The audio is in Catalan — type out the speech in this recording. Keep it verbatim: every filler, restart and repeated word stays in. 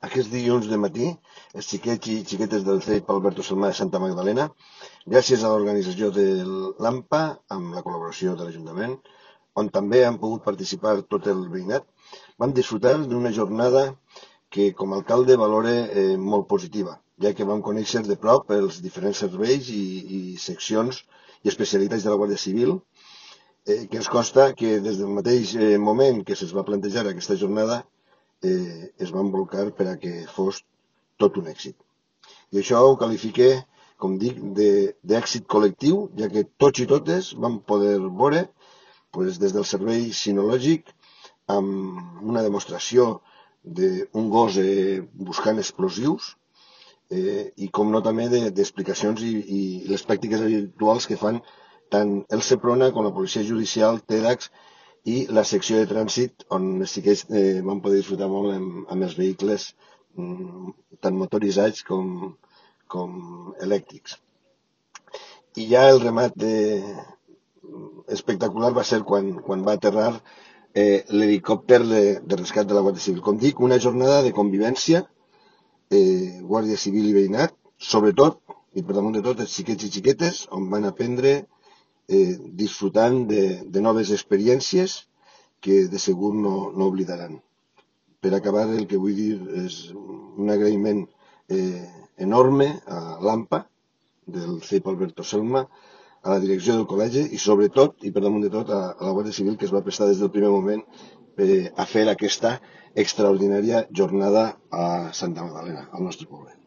aquest dilluns de matí, els xiquets i xiquetes del C E I P Alberto Salmà de Santa Magdalena, gràcies a l'organització de l'AMPA, amb la col·laboració de l'Ajuntament, on també han pogut participar tot el veïnat, vam disfrutar d'una jornada que com a alcalde valore eh, molt positiva, ja que vam conèixer de prop els diferents serveis i, i seccions i especialitats de la Guàrdia Civil, eh, que ens consta que des del mateix eh, moment que se'ls va plantejar aquesta jornada eh, es van volcar per a que fos tot un èxit. I això ho qualifique, com dic, d'èxit col·lectiu, ja que tots i totes vam poder veure pues, des del servei sinològic amb una demostració d'un gos eh, buscant explosius eh, i com no també d'explicacions i, i les pràctiques habituals que fan tant el SEPRONA com la Policia Judicial, TEDx i la secció de trànsit on sí que eh, vam poder disfrutar molt amb, amb els vehicles mm, tant motoritzats com, com elèctrics. I ja el remat de, espectacular va ser quan, quan va aterrar eh, l'helicòpter de, de rescat de la Guàrdia Civil. Com dic, una jornada de convivència, eh, Guàrdia Civil i veïnat, sobretot, i per damunt de tot, els xiquets i xiquetes, on van aprendre eh, disfrutant de, de noves experiències que de segur no, no oblidaran. Per acabar, el que vull dir és un agraïment eh, enorme a l'AMPA del C E I P Alberto Salmà, a la direcció del col·legi i sobretot, i per damunt de tot, a, a la Guàrdia Civil que es va prestar des del primer moment eh, a fer aquesta extraordinària jornada a Santa Magdalena, al nostre poble.